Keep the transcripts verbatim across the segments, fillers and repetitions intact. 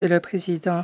le Président.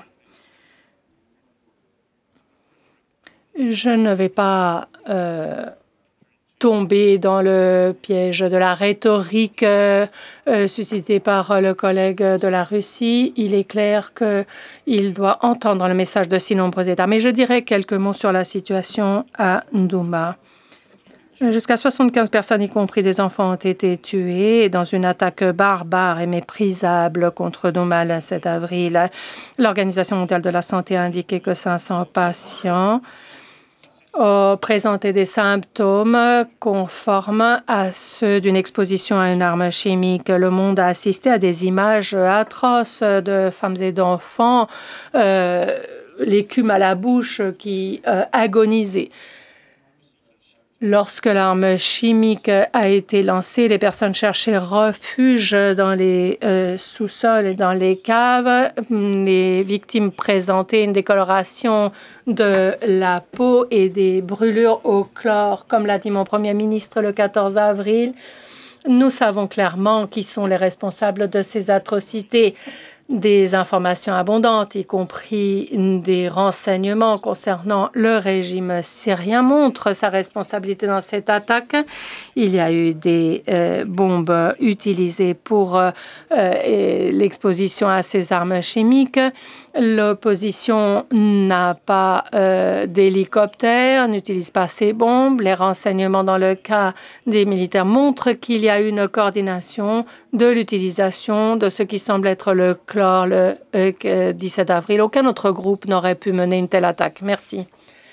Je ne vais pas euh, tomber dans le piège de la rhétorique euh, euh, suscitée par le collègue de la Russie. Il est clair qu'il doit entendre le message de si nombreux États. Mais je dirais quelques mots sur la situation à Douma. Jusqu'à soixante-quinze personnes, y compris des enfants, ont été tuées dans une attaque barbare et méprisable contre Douma le sept avril. L'Organisation mondiale de la santé a indiqué que cinq cents patients ont présenté des symptômes conformes à ceux d'une exposition à une arme chimique. Le monde a assisté à des images atroces de femmes et d'enfants, euh, l'écume à la bouche, qui euh, agonisaient. Lorsque l'arme chimique a été lancée, les personnes cherchaient refuge dans les euh, sous-sols et dans les caves. Les victimes présentaient une décoloration de la peau et des brûlures au chlore. Comme l'a dit mon Premier ministre le quatorze avril, nous savons clairement qui sont les responsables de ces atrocités. Des informations abondantes, y compris des renseignements concernant le régime syrien, montrent sa responsabilité dans cette attaque. Il y a eu des euh, bombes utilisées pour euh, euh, l'exposition à ces armes chimiques. L'opposition n'a pas euh, d'hélicoptère, n'utilise pas ces bombes. Les renseignements dans le cas des militaires montrent qu'il y a eu une coordination de l'utilisation de ce qui semble être le chlore le euh, dix-sept avril. Aucun autre groupe n'aurait pu mener une telle attaque. Merci.